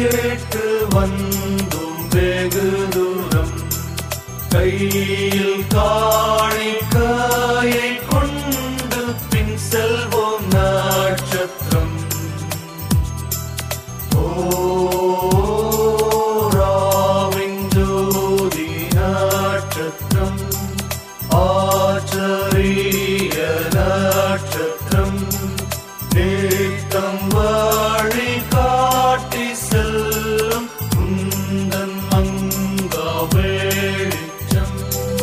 கேட்டு வந்தும் வெகு தூரம் கையில் காணிக்கையை கொண்டு பின் செல்வோம் நட்சத்திரம். ராவின் ஜோதி நட்சத்திரம் ஆச்சரிய நட்சத்திரம் நேத்தம் வழி காட்டி செல்லும் உந்தன் மங்கா வெளிச்சம்.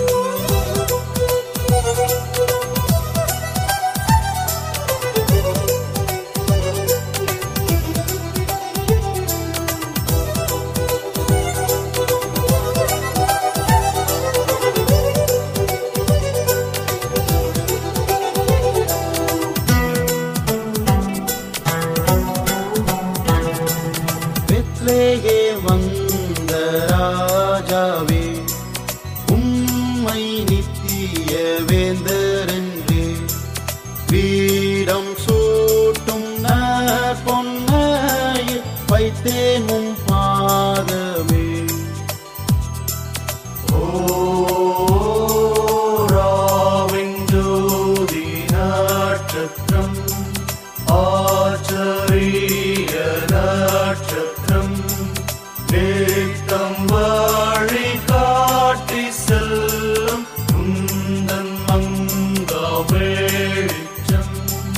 வந்த ராஜாவே உம்மை நித்திய வேந்தரென்றே வீடம் சூட்டும் பொன்னையில் வைத்தேன் உம் பாதமே. ராவின் ஜோதி நட்சத்திரம் ஆச்சரிய நட்சத்திரம் நேத்தம் வழி காட்டி செல்லும் உந்தன் மங்கா வெளிச்சம்.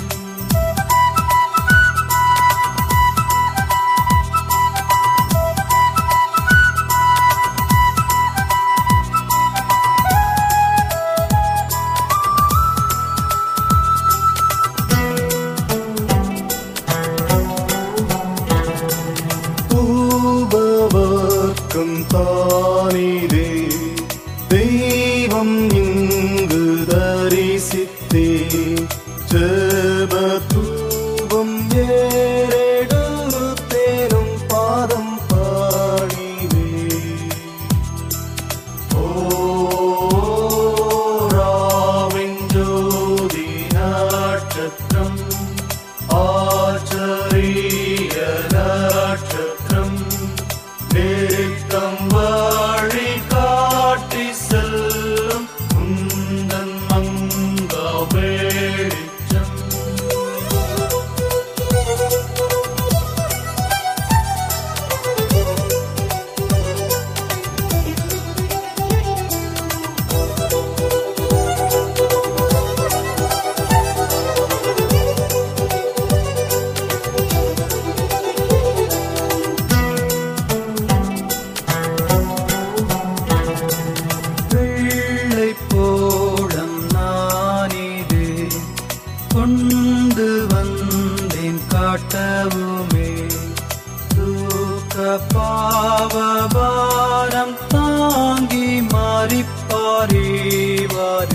தூபவர்க்கும் தானிதே தெய்வம் இங்கு தரிசித்தே ஜெப தூபம் ஏறெடுத்தேனும் பாதம் பாடிவே. ராவின் ஜோதி நட்சத்திரம் ஆச்சரிய நட்சத்திரம் நேத்தம் வழி காட்டி செல்லும் உந்தன் மங்கா வெளிச்சம். போடம் நானிதே கொண்டு வந்தேன் காட்டவுமே தூக்க பாவபாரம் தாங்கி மாறிப்பாரிவார்